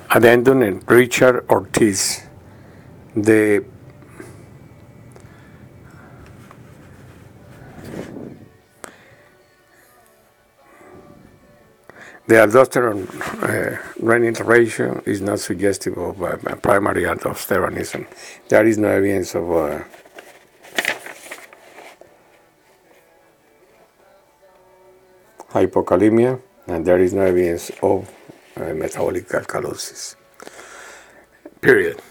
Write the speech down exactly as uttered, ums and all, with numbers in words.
Addendum and Richard Ortiz. The The aldosterone uh, renin ratio is not suggestive of uh, primary aldosteronism. There is no evidence of uh, hypokalemia, and there is no evidence of uh, metabolic alkalosis. Period.